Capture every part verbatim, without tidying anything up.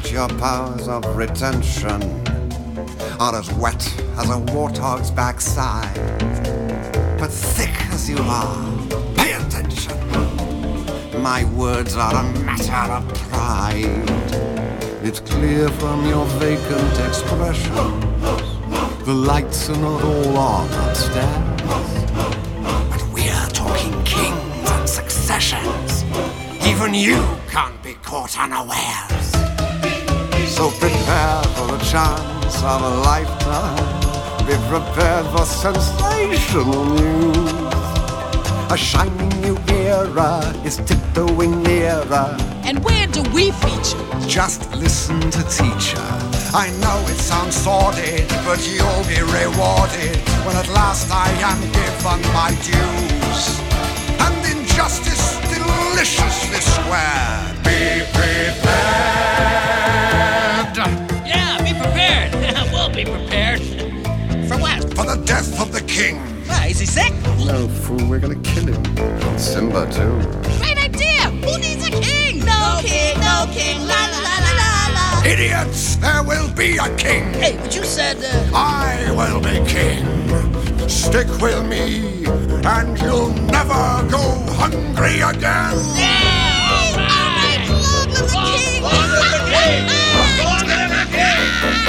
But your powers of retention are as wet as a warthog's backside. But thick as you are, pay attention. My words are a matter of pride. It's clear from your vacant expression the lights are not all on upstairs. But we're talking kings and successions. Even you can't be caught unawares. So prepare for the chance of a lifetime. Be prepared for sensational news. A shining new era is tiptoeing nearer. And where do we feature? Just listen to teacher. I know it sounds sordid, but you'll be rewarded when at last I am given my dues. And injustice deliciously squared. Be prepared. Yeah, be prepared. We'll be prepared. For what? For the death of the king. Ah, is he sick? No, fool, we're gonna kill him. Simba, too. Great idea! Who needs a king? No king, no king, la la la la la la. Idiots! There will be a king! Hey, but you said, uh... I will be king. Stick with me, and you'll never go hungry again. Yeah! All right! Long live the king! Long live the king! Long live the king!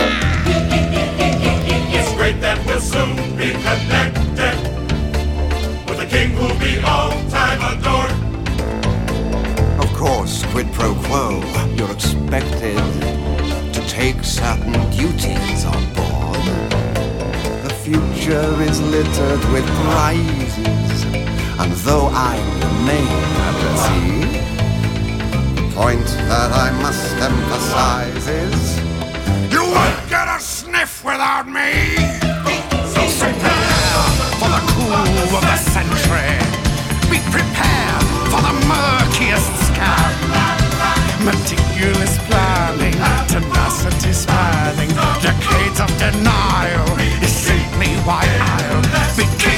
It's great that we'll soon be connected with a king who'll be all time adored. Of course, quid pro quo, you're expected to take certain duties on board. The future is littered with prizes, and though I remain at sea, the point that I must emphasize is you won't get a sniff without me. So prepare for the coup of the century. Be prepared for the murkiest scam. Meticulous planning, tenacity spanning, decades of denial is simply why I'll be king.